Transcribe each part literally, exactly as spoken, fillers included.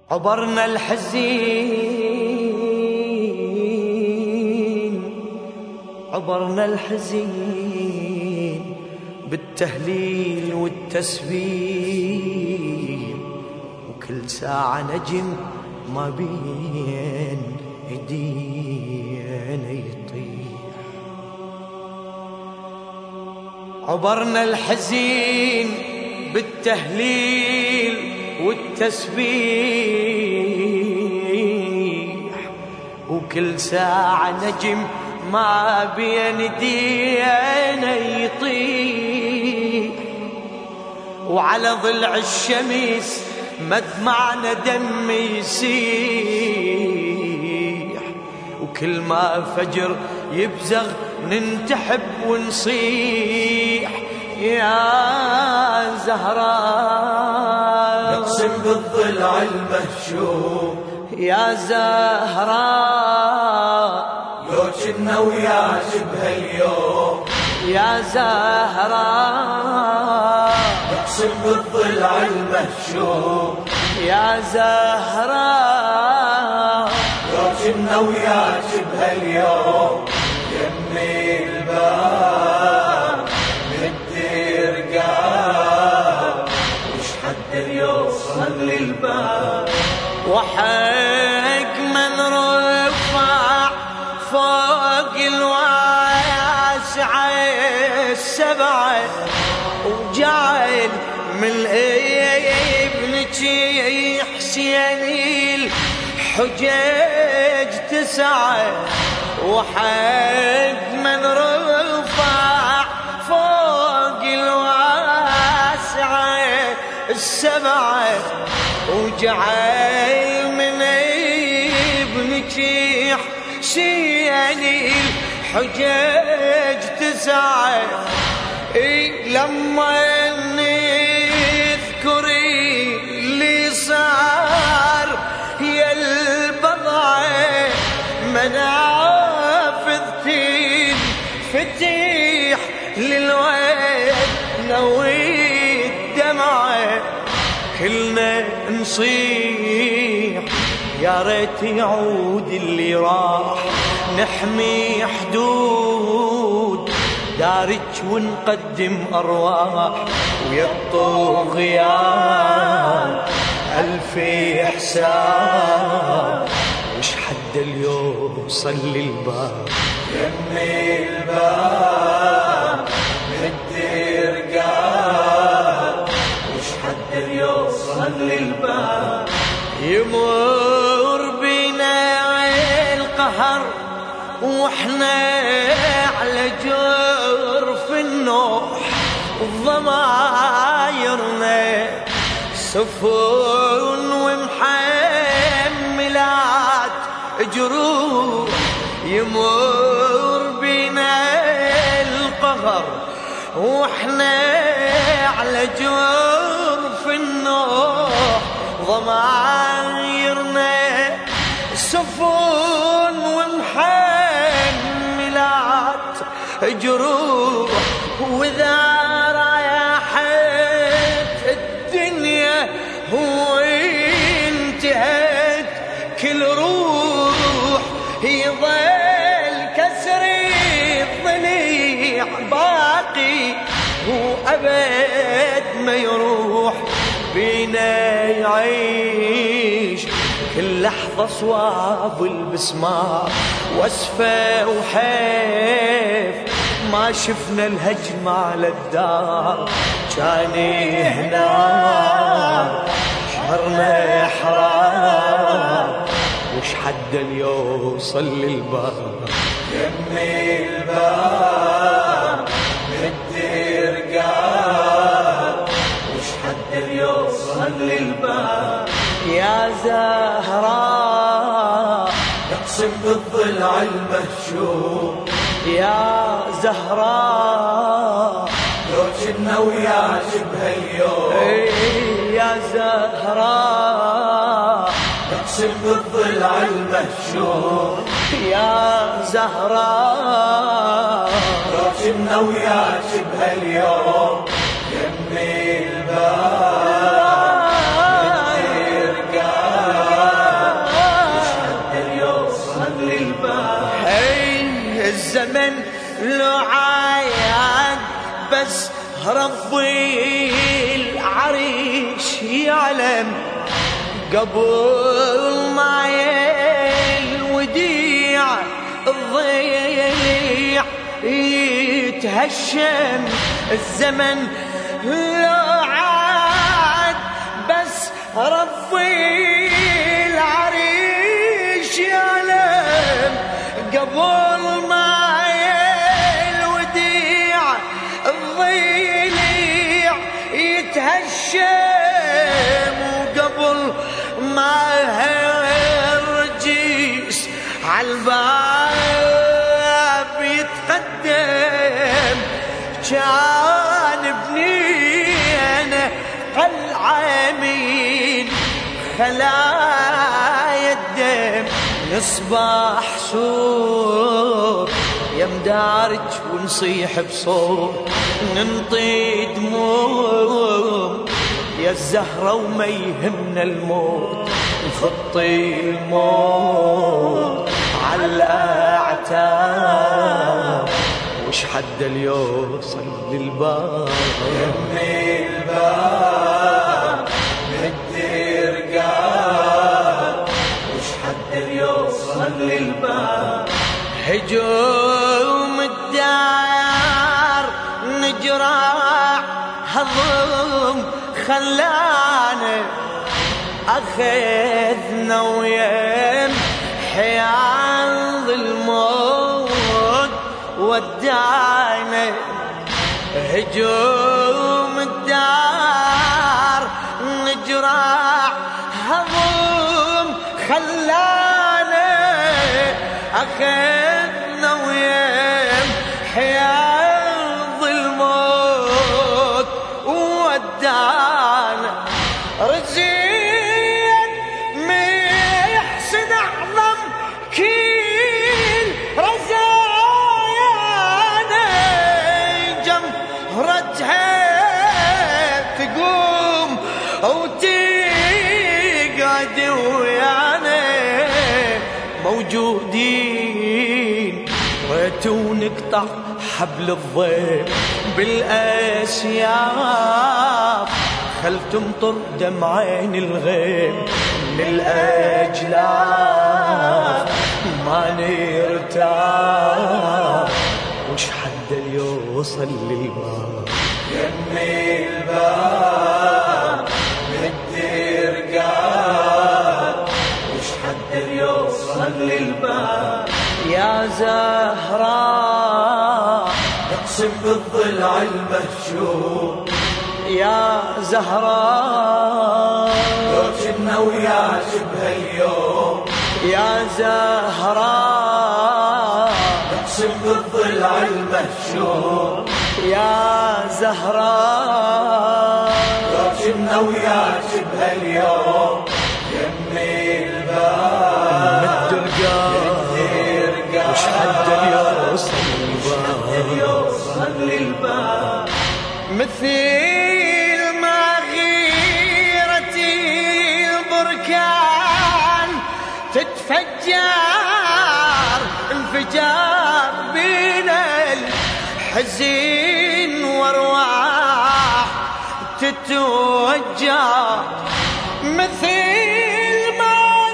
عبرنا الحزين عبرنا الحزين بالتهليل والتسبيح، وكل ساعة نجم ما بين ايدينا يطيح. عبرنا الحزين بالتهليل والتسبيح، وكل ساعة نجم ما بين ايدينا يطيح، وعلى ضلع الشمس مدمعنا دم يسيح، وكل ما فجر يبزغ ننتحب ونصيح. يا زهراء نقسم بالضلع المهشوم، يا زهراء لو كنا وياك بهاليوم، يا زهراء نقسم بالضلع المهشوم، يا زهراء لو كنا وياك بهاليوم، يمي الباب من الدير قاب، وش حد يوصل للباب، وحق من رفع فوق الواسعة السبعة، وجعل من ابنك حسين الحجاج تسعة، وحق من رفع فوق الواسعة السبعة، وجعل من ابنك حسين الحجاج تسعة. إيه لما نذكري اللي صار يا البضعة منافذتي فتيح للويل نوي الدمعة، كلنا نصيح يا ريت يعود اللي راح، نحمي حدود دارك ونقدم أرواح، ويا الطغيان ألف حساب، وش حد اليوم صل الباب، يمي الباب من الدير قاب، وش حد يوصل للباب، يمر بنا القهر واحنا على جرف النوح، وضمايرنا سفن ومحملات جروح، يمر بنا القهر واحنا على جرف النوح، ضمايرنا سفن ومحملات جروح، وإذا رايحت الدنيا وانتهت كل روح، يظل كسري الضليع باقي وأبد ما يروح، بينا يعيش كل لحظة صواب البسمار، واسفة وحيف ما شفنا الهجم على الدار، كان هنا شهرنا حرام، وش حد يوصل للباب، يمي الباب من الدير قاب، وش حد يوصل للباب، يا زهراء نقسم بالضلع المهشوم، يا زهراء لو كنا وياك بهاليوم، يا زهراء نقسم بالضلع المهشوم، يا زهراء لو كنا وياك بهاليوم، يمي الباب من الدير قاب، الزمن لو عاد بس ربي العريش يعلم قبل ما الوديع الضيع يتهشم. الزمن لو عاد بس ربي العريش يعلم قبل ما الوديع الضيع يتهشم وقبل ما الرجيس عالباب يتقدم كان بنينا قلعة من خلايا الدم نصبح سور يمدارج ونصيح بصوت ننطي دموم يا الزهرة وما يهمنا الموت نخطي الموت على الأعتاب وش حد اليوصل للباب يمي الباب بالدير قاب وش حد اليوصل للباب هجوم الدار نجرع هضم خلانا أخذنا ويم حياض الموت ودعنا. هجوم الدار نجرع هضم خلانا أخذنا ويم حياض الموت ودعنا. رزين محسن أعظم كيل رزايانا جمهرتها تقوم وتقعد ويانا موجودين وتونقطع حبل الضيم بالأسياف خل تمطر دمعين الغيم من الأجلاف ما نرتاح وش حد اليوصل للباب يمي الباب بالدير قاب وش حد اليوصل للباب يا زهراء اقسم بالضلع المهجوم يا زهراء لو كنا وياك بهاليوم يا زهراء اقسم بالضلع المهجوم يا زهراء لو كنا وياك بهاليوم يمي الباب الدرقاء وش حد اليوصل للباب مثل ما غيرتي البركان تتفجر انفجار بين الحزين وارواح تتوجع. مثل ما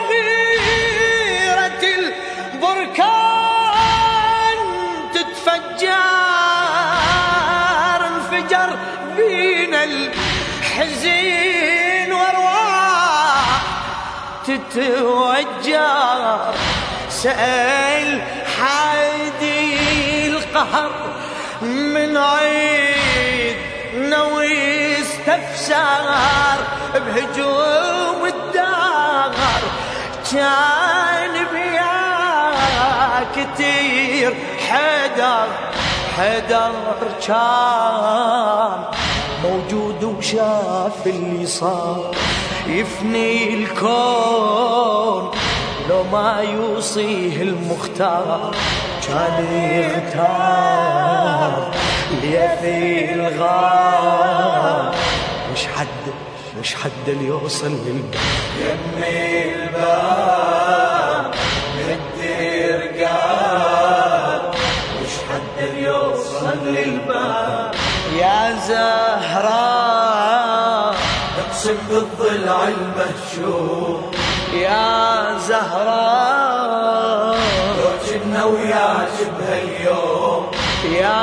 غيرت البركان تتفجر انفجر بين الحزين وارواح تتوجر. سأل حادي القهر من عيد نوي استفسار بهجوم الدار كان بيا كتير حدر حدر كان موجود وشاف اللي صار يفني الكون لو ما يوصيه المختار كان يغتار ليه في الغار مش حد مش حد اللي يوصل للباب يمي الباب من الدير قاب وش بالضلع المهشوم يا زهراء لو كنا وياك بهاليوم يا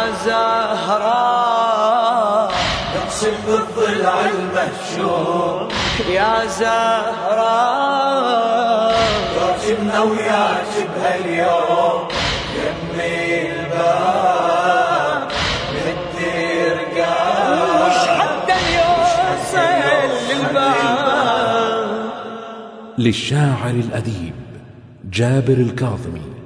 زهراء نقسم بالضلع المهشوم يا زهراء لو كنا وياك بهاليوم يمي الباب من الدير قام وش حتى يوصل للباب. للشاعر الأديب جابر الكاظمي.